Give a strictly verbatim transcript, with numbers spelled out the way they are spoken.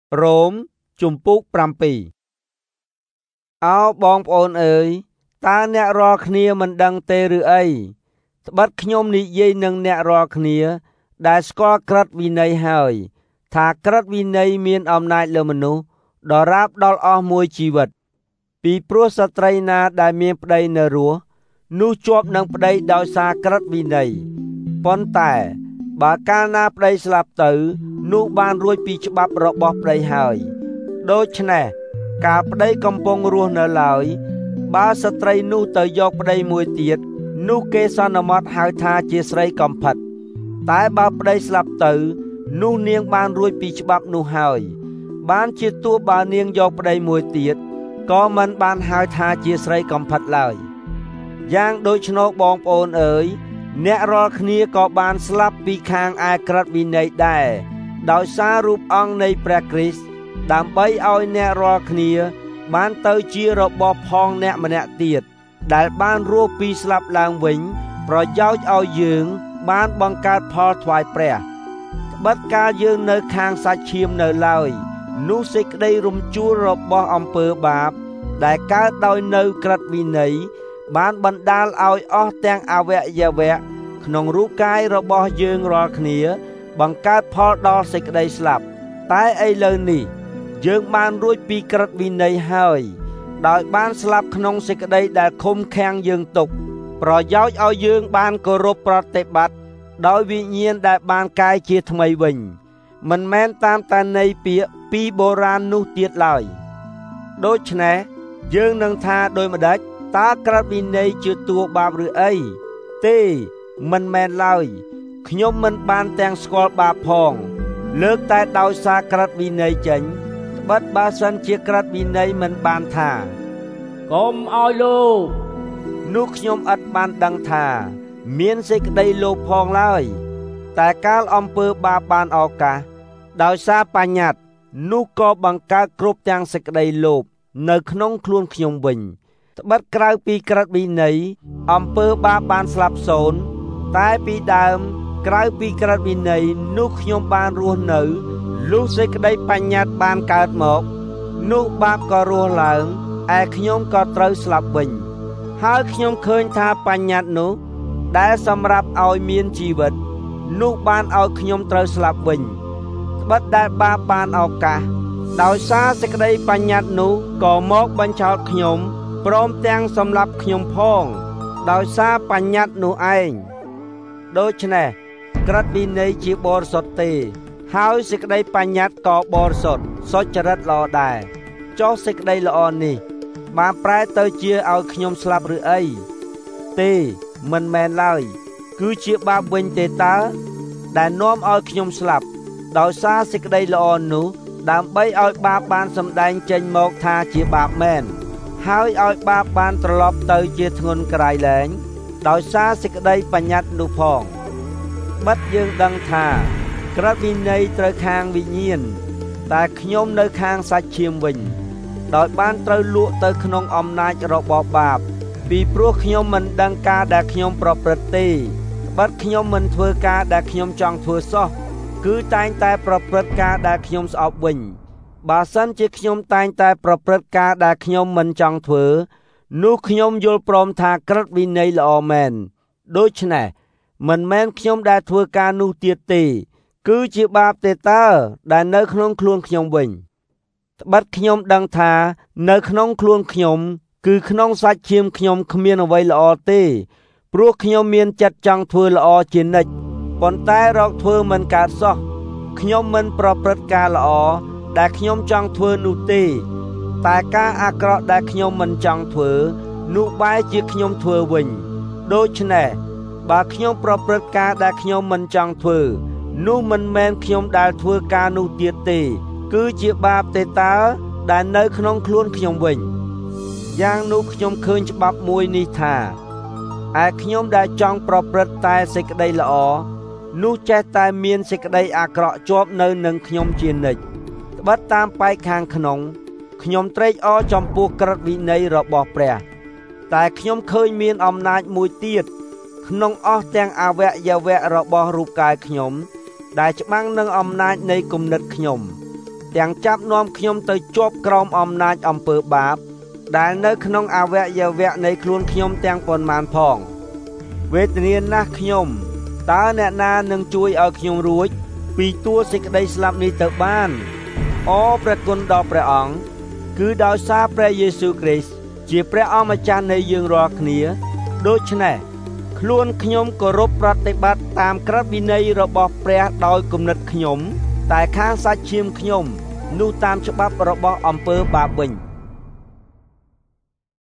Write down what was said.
រ៉ូមជំពូកប្រាំពីរអោបងប្អូនអើយតើអ្នករាល់គ្នាមិនដឹងទេឬអីត្បិតខ្ញុំនិយាយនឹងអ្នករាល់គ្នាដែលស្គាល់ក្រឹតវិន័យហើយថាក្រឹតវិន័យមានអំណាចលើមនុស្សដរាបដល់អស់មួយជីវិតពីព្រោះស្ត្រីណាដែលមានប្តីនៅរស់នោះជាប់នឹងប្តីដោយសារក្រឹតវិន័យប៉ុន្តែបើកាលណាប្តីស្លាប់ទៅនោះបានរួចពីច្បាប់របស់ប្តីហើយដូច្នេះកាលប្តីកំពុងរស់នៅឡើយបើស្ត្រីនោះទៅយកប្តីមួយទៀតនោះគេសន្មតហៅថាជាស្រីកំផិតតែបើប្តីស្លាប់ទៅនោះនាងបានរួចពីច្បាប់នោះហើយបានជាទោះបើនាងយកប្តីមួយទៀតក៏មិនបានហៅថាជាស្រីកំផិតឡើយយ៉ាងដូច្នោះបងប្អូនអើយអ្នករាល់គ្នាក៏បានស្លាប់ពីខាងឯក្រឹតវិន័យដែរដោយសាររូបអង្គនៃព្រះគ្រីស្ទដើម្បីឲ្យអ្នករាល់គ្នាបានទៅជារបស់ផងអ្នកម្នាក់ទៀតដែលបានរស់ពីស្លាប់ឡើងវិញប្រយោជន៍ឲ្យយើងបានបង្កើតផលថ្វាយព្រះត្បិតកាលយើងនៅខាងសាច់ឈាមនៅឡើយនោះសេចក្តីរំជួលរបស់អំពើបាបដែលកើតដោយនៅក្រឹតវិន័យបានបណ្ដាលឲ្យអស់ទាំងអវយវៈក្នុងរូបកាយរបស់យើងរាល់គ្នាបង្កើតផលដល់សេចក្តីស្លាប់តែឥឡូវនេះយើងបានរួចពីក្រឹតវិន័យហើយដោយបានស្លាប់ក្នុងសេចក្តីដែលឃុំឃាំងយើងទុកប្រយោជន៍ឲ្យយើងបានគោរពប្រតិបត្តិដោយវិញ្ញាណដែលបានកាយជាថ្មីវិញមិនមែនតាមតែន័យពាក្យពីបុរាណនោះទៀតឡើយដូច្នេះយើងនឹងថាដូចម្ដេចតើក្រឹតវិន័យជាតួបាបឬអីទេមិនមែនឡើយខ្ញុំមិនបានទាំងស្គាល់បាបផងលើកតែដោយសារក្រឹតវិន័យចេញត្បិតបើសិនជាក្រឹតវិន័យមិនបានថាកុំឲ្យលោភនោះខ្ញុំឥតបានដឹងថាមានសេចក្តីលោភផងឡើយតែកាលអំពើបាបបានឱកាសដោយសារបញ្ញត្តិនោះក៏បង្កើតគ្រប់ទាំងសេចក្តីលោភនៅក្នុងខ្លួនខ្ញុំវិញត្បិតក្រៅពីក្រឹតវិន័យអំពើបាបបានស្លាប់សូន្យតែពីដើមក្រៅពីក្រឹតវិន័យនោះខ្ញុំបានរស់នៅលុះសេចក្តីបញ្ញត្តិបានកើតមកនោះបាបក៏រស់ឡើងឯខ្ញុំក៏ត្រូវស្លាប់វិញហើយខ្ញុំឃើញថាបញ្ញត្តិនោះដែលសម្រាប់ឲ្យមានជីវិតនោះបានឲ្យខ្ញុំត្រូវស្លាប់វិញត្បិតដែលបាបបានឱកាសដោយសារសេចក្តីបញ្ញត្តិនោះក៏មកបញ្ឆោតខ្ញុំព្រមទាំងសម្លាប់ខ្ញុំផងដោយសារបញ្ញត្តិនោះឯងដូច្នេះក្រឹតវិន័យជាបរិសុទ្ធទេហើយសេចក្តីបញ្ញត្តិក៏បរិសុទ្ធសុចរិតល្អដែរចុះសេចក្តីល្អនេះបានប្រែទៅជាឲ្យខ្ញុំស្លាប់ឬអីទេមិនមែនឡើយគឺជាបាបវិញទេតើដែលនាំឲ្យខ្ញុំស្លាប់ដោយសារសេចក្តីល្អនោះដើម្បីឲ្យបាបបានសម្ដែងចេញមកថាជាបាបមែនហើយឲ្យបាបបានត្រឡប់ទៅជាធ្ងន់ក្រៃលែងដោយសារសេចក្តីបញ្ញត្តិនោះផងបិទយើងដឹងថាក្រឹតវិន័យត្រូវខាងវិញ្ញាណតែខ្ញុំនៅខាងសាច់ឈាមវិញដោយបានត្រូវលក់ទៅក្នុងអំណាចរបស់បាបពីព្រោះខ្ញុំមិនដឹងការដែលខ្ញុំប្រព្រឹត្តទេបិទខ្ញុំមិនធ្វើការដែលខ្ញុំចង់ធ្វើសោះគឺតែងតែប្រព្រឹត្តការដែលខ្ញុំស្អប់វិញបើសិនជាខ្ញុំតែងតែប្រព្រឹត្តការដែលខ្ញុំមិនចង់ធ្វើនោះខ្ញុំយល់ព្រមថាក្រឹតវិន័យល្អមែនដូច្នេះមិនមែនខ្ញុំដែលធ្វើការនោះទៀតទេគឺជាបាបទេតើដែលនៅក្នុងខ្លួនខ្ញុំវិញត្បិតខ្ញុំដឹងថានៅក្នុងខ្លួនខ្ញុំគឺក្នុងសាច់ឈាមខ្ញុំគ្មានអ្វីល្អទេព្រោះខ្ញុំមានចិត្តចង់ធ្វើល្អជានិច្ចប៉ុន្តែរកធ្វើមិនកើតសោះខ្ញុំមិនប្រព្រឹត្តការល្អដែលខ្ញុំចង់ធ្វើនោះទេតែការអាក្រក់ដែលខ្ញុំមិនចង់ធ្វើនោះបែរជាខ្ញុំធ្វើវិញដូច្នេះបើខ្ញុំប្រព្រឹត្តការដែលខ្ញុំមិនចង់ធ្វើនោះមិនមែនខ្ញុំដែលធ្វើការនោះទៀតទេគឺជាបាបទេតើដែលនៅក្នុងខ្លួនខ្ញុំវិញយ៉ាងនោះខ្ញុំឃើញច្បាប់មួយនេះថាឯខ្ញុំដែលចង់ប្រព្រឹត្តតែសេចក្តីល្អនោះចេះតែមានសេចក្តីអាក្រក់ជាប់នៅនឹងខ្ញុំជានិច្ចត្បិតតាមបែកខាងក្នុងខ្ញុំត្រេកអរចំពោះក្រឹតវិន័យរបស់ព្រះតែខ្ញុំឃើញមានអំណាចមួយទៀតក្នុងអស់ទាំងអវយវៈរបស់រូបកាយខ្ញុំដែលច្បាំងនឹងអំណាចនៃគំនិតខ្ញុំទាំងចាប់នាំខ្ញុំទៅជាប់ក្រោមអំណាចអំពើបាបដែលនៅក្នុងអវយវៈនៃខ្លួនខ្ញុំទាំងប៉ុន្មានផងវេទនាណាស់ខ្ញុំតើអ្នកណានឹងជួយឲ្យខ្ញុំរួចពីទួសេចក្តីស្លាប់នេះទៅបានអូព្រះគុណដល់ព្រះអង្គគឺដោយសារព្រះយេស៊ូវគ្រីស្ទជាព្រះអម្ចាស់នៃយើងរាល់គ្នាដូច្នេះខ្លួនខ្ញុំគោរពប្រតិបត្តិតាមក្រឹតវិន័យរបស់ព្រះដោយគំនិតខ្ញុំតែខាងសាច់ឈាមខ្ញុំនោះតាមច្បាប់របស់អំពើបាបវិញ